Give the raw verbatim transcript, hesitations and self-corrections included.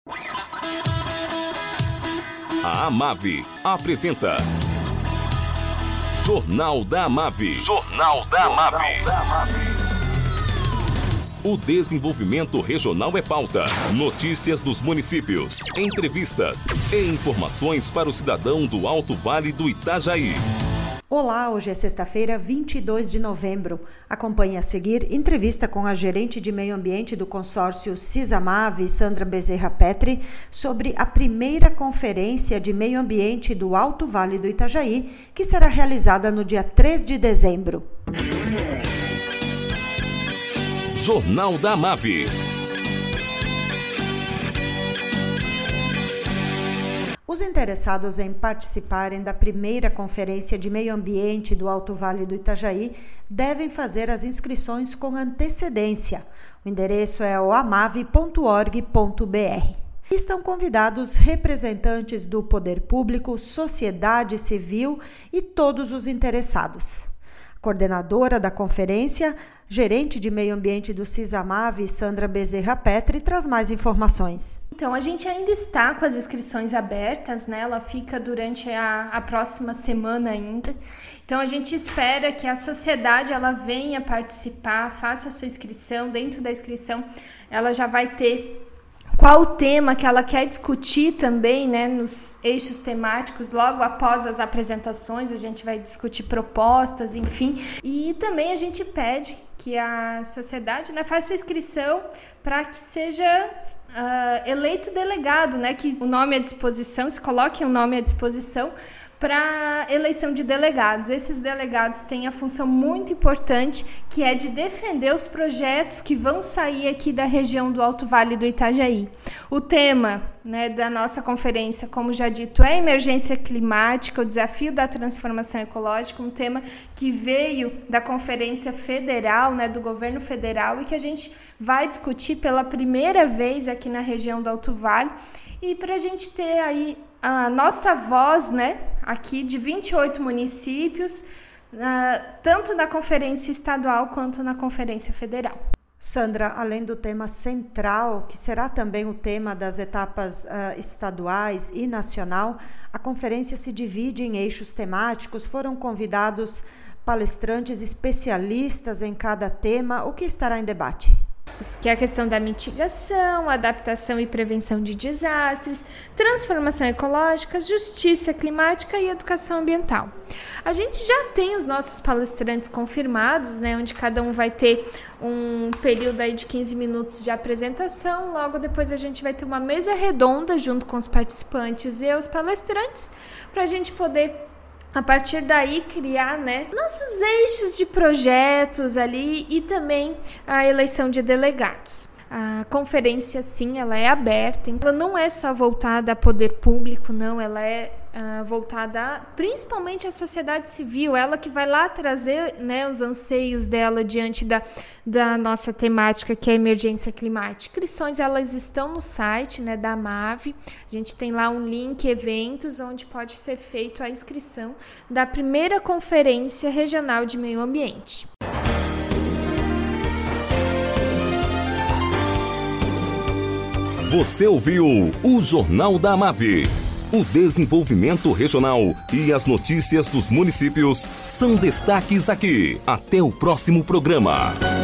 A Amave apresenta Jornal da Amave. Jornal da Amave. O desenvolvimento regional é pauta. Notícias dos municípios, entrevistas e informações para o cidadão do Alto Vale do Itajaí. Olá, hoje é sexta-feira, vinte e dois de novembro. Acompanhe a seguir entrevista com a gerente de meio ambiente do consórcio CISAMAVE, Sandra Bezerra Petri, sobre a primeira conferência de meio ambiente do Alto Vale do Itajaí, que será realizada no dia três de dezembro. Jornal da Amave. Os interessados em participarem da primeira conferência de meio ambiente do Alto Vale do Itajaí devem fazer as inscrições com antecedência. O endereço é o amave ponto org ponto br. Estão convidados representantes do poder público, sociedade civil e todos os interessados. Coordenadora da conferência, gerente de meio ambiente do CISAMAVE, Sandra Bezerra Petri, traz mais informações. Então, a gente ainda está com as inscrições abertas, né? Ela fica durante a, a próxima semana ainda. Então, a gente espera que a sociedade ela venha participar, faça a sua inscrição. Dentro da inscrição, ela já vai ter qual o tema que ela quer discutir também, né, nos eixos temáticos. Logo após as apresentações, a gente vai discutir propostas, enfim. E também a gente pede que a sociedade, né, faça a inscrição para que seja uh, eleito delegado, né, que o nome à disposição, se coloque o nome à disposição para eleição de delegados. Esses delegados têm a função muito importante, que é de defender os projetos que vão sair aqui da região do Alto Vale do Itajaí. O tema, né, da nossa conferência, como já dito, é a emergência climática, o desafio da transformação ecológica, um tema que veio da Conferência Federal, né, do Governo Federal, e que a gente vai discutir pela primeira vez aqui na região do Alto Vale. E para a gente ter aí a nossa voz, né, aqui de vinte e oito municípios, uh, tanto na Conferência Estadual quanto na Conferência Federal. Sandra, além do tema central, que será também o tema das etapas uh, estaduais e nacional, a conferência se divide em eixos temáticos. Foram convidados palestrantes especialistas em cada tema. O que estará em debate? Que é a questão da mitigação, adaptação e prevenção de desastres, transformação ecológica, justiça climática e educação ambiental. A gente já tem os nossos palestrantes confirmados, né, onde cada um vai ter um período aí de quinze minutos de apresentação. Logo depois a gente vai ter uma mesa redonda junto com os participantes e os palestrantes, para a gente poder, a partir daí, criar, né, nossos eixos de projetos ali e também a eleição de delegados. A conferência, sim, ela é aberta, ela não é só voltada a poder público, não, ela é uh, voltada principalmente à sociedade civil, ela que vai lá trazer, né, os anseios dela diante da, da nossa temática, que é a emergência climática. Inscrições, elas estão no site, né, da Amave, a gente tem lá um link eventos, onde pode ser feita a inscrição da primeira Conferência Regional de Meio Ambiente. Você ouviu o Jornal da Amave. O desenvolvimento regional e as notícias dos municípios são destaques aqui. Até o próximo programa.